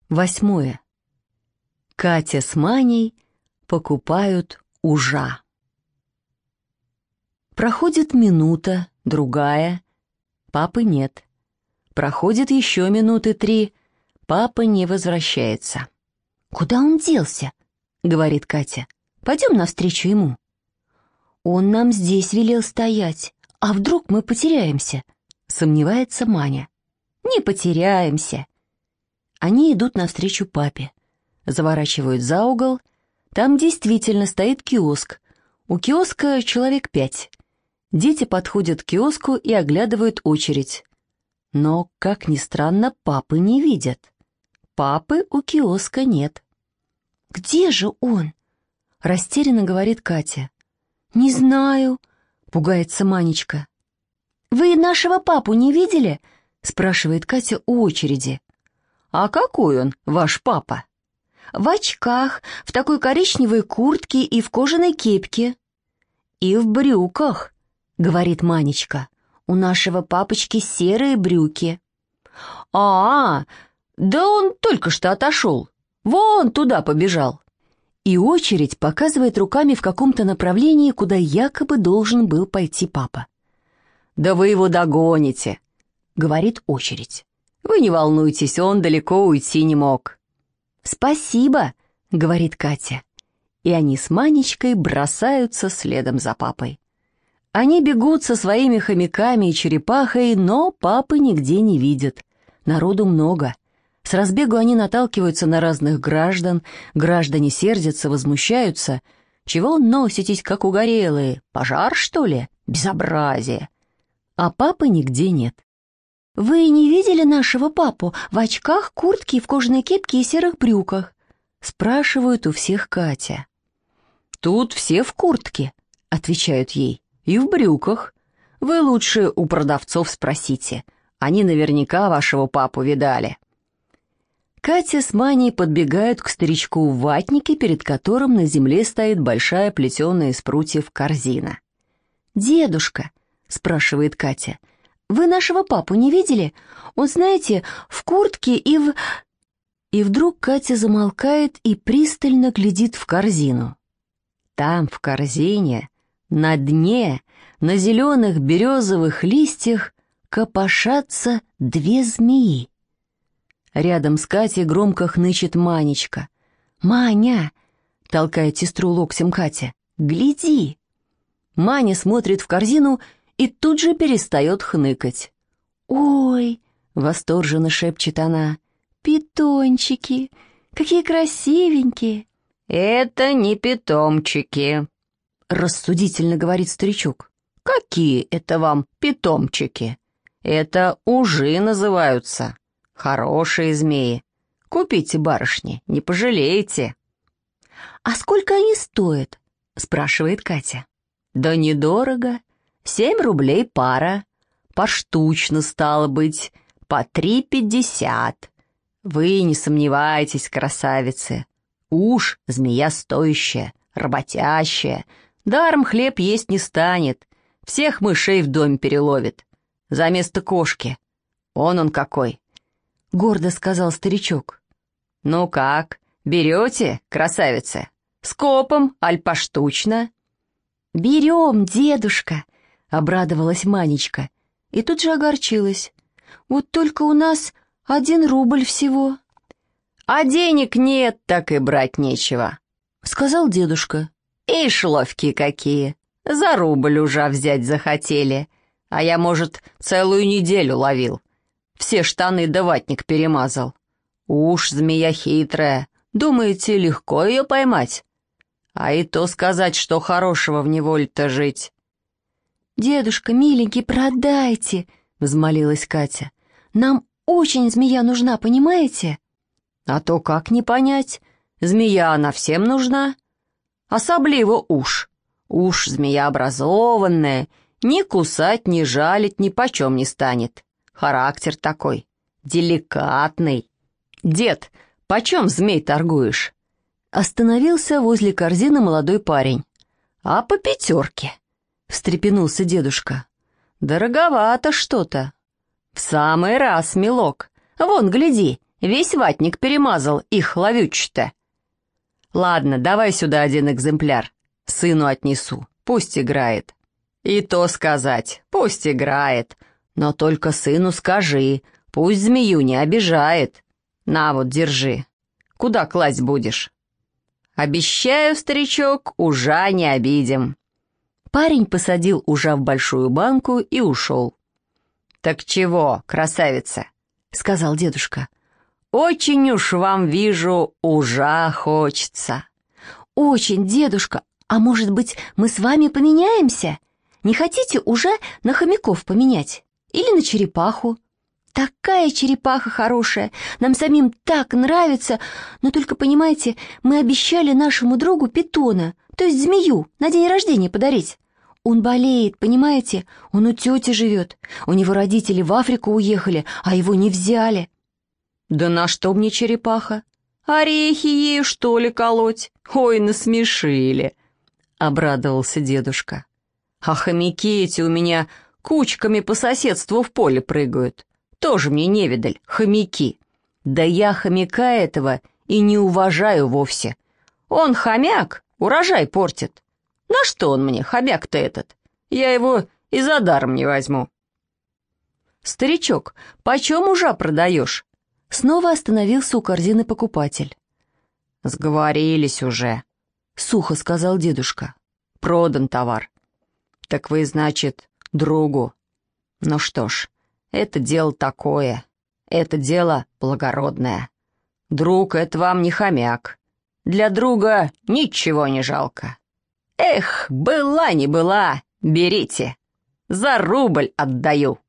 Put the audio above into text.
8. Катя с Маней покупают ужа. Проходит минута, другая. Папы нет. Проходит еще минуты 3. Папа не возвращается. «Куда он делся?» — говорит Катя. «Пойдем навстречу ему». «Он нам здесь велел стоять. А вдруг мы потеряемся?» — сомневается Маня. «Не потеряемся». Они идут навстречу папе. Заворачивают за угол. Там действительно стоит киоск. У киоска человек 5. Дети подходят к киоску и оглядывают очередь. Но, как ни странно, папы не видят. Папы у киоска нет. «Где же он?» — растерянно говорит Катя. «Не знаю», — пугается Манечка. «Вы нашего папу не видели?» — спрашивает Катя у очереди. «А какой он, ваш папа?» «В очках, в такой коричневой куртке и в кожаной кепке». «И в брюках», — говорит Манечка. «У нашего папочки серые брюки». Да он только что отошел. Вон туда побежал». И очередь показывает руками в каком-то направлении, куда якобы должен был пойти папа. «Да вы его догоните», — говорит очередь. «Вы не волнуйтесь, он далеко уйти не мог». «Спасибо», — говорит Катя. И они с Манечкой бросаются следом за папой. Они бегут со своими хомяками и черепахой, но папы нигде не видят. Народу много. С разбегу они наталкиваются на разных граждан. Граждане сердятся, возмущаются. «Чего носитесь, как угорелые? Пожар, что ли? Безобразие!» А папы нигде нет. «Вы не видели нашего папу в очках, куртке, в кожаной кепке и серых брюках?» — спрашивают у всех Катя. «Тут все в куртке», — отвечают ей, — «и в брюках. Вы лучше у продавцов спросите. Они наверняка вашего папу видали». Катя с Маней подбегают к старичку в ватнике, перед которым на земле стоит большая плетеная из прутьев корзина. «Дедушка», — спрашивает Катя, — «вы нашего папу не видели? Он, знаете, в куртке и в...» И вдруг Катя замолкает и пристально глядит в корзину. Там, в корзине, на дне, на зеленых березовых листьях копошатся 2 змеи. Рядом с Катей громко хнычет Манечка. «Маня!» — толкает сестру локтем Катя. «Гляди!» Маня смотрит в корзину и тут же перестает хныкать. «Ой!» — восторженно шепчет она. «Питончики! Какие красивенькие!» «Это не питомчики!» — рассудительно говорит старичок. «Какие это вам питомчики? Это ужи называются. Хорошие змеи. Купите, барышни, не пожалеете». «А сколько они стоят?» — спрашивает Катя. «Да недорого. 7 рублей пара. Поштучно, стало быть, по 3,50. Вы не сомневайтесь, красавицы. Уж змея стоящая, работящая. Даром хлеб есть не станет. Всех мышей в доме переловит. За место кошки. Он какой», — гордо сказал старичок. «Ну как, берете, красавицы? Скопом, аль поштучно?» «Берем, дедушка», — обрадовалась Манечка и тут же огорчилась. «Вот только у нас 1 рубль всего». «А денег нет, так и брать нечего», — сказал дедушка. «Ишь, ловкие какие, за рубль ужа взять захотели, а я, может, целую неделю ловил. Все штаны да ватник перемазал. Уж змея хитрая, думаете, легко ее поймать? А и то сказать, что хорошего в неволе-то жить». «Дедушка, миленький, продайте», — взмолилась Катя. «Нам очень змея нужна, понимаете?» «А то как не понять? Змея она всем нужна. Особливо уж. Уж змея образованная, ни кусать, ни жалить ни почем не станет. Характер такой, деликатный. Дед, почем змей торгуешь?» Остановился возле корзины молодой парень. «А по 5, встрепенулся дедушка. «Дороговато что-то». «В самый раз, милок. Вон, гляди, Весь ватник перемазал их ловючий-то. Ладно, давай сюда один экземпляр. Сыну отнесу, пусть играет. И то сказать, пусть играет. Но только сыну скажи, пусть змею не обижает. На вот, держи. Куда класть будешь? Обещаю, старичок, ужа не обидим. Парень посадил ужа в большую банку и ушел. «Так чего, красавица?» — сказал дедушка. «Очень уж вам, вижу, ужа хочется». «Очень, дедушка, а может быть, мы с вами поменяемся? Не хотите уже на хомяков поменять? Или на черепаху? Такая черепаха хорошая, нам самим так нравится, но только, понимаете, мы обещали нашему другу питона, то есть змею, на день рождения подарить. Он болеет, понимаете, он у тети живет, у него родители в Африку уехали, а его не взяли». «Да на что мне черепаха? Орехи ею, что ли, колоть? Ой, насмешили!» — обрадовался дедушка. «А хомяки эти у меня кучками по соседству в поле прыгают. Тоже мне невидаль, хомяки. Да я хомяка этого и не уважаю вовсе. Он хомяк, урожай портит. На что он мне, хомяк-то этот? Я его и за даром не возьму». «Старичок, почем ужа продаешь?» Снова остановился у корзины покупатель. «Сговорились уже», — сухо сказал дедушка. «Продан товар». «Так вы, значит, другу. Ну что ж, это дело такое, это дело благородное. Друг — это вам не хомяк. Для друга ничего не жалко. Эх, была не была, берите. За рубль отдаю».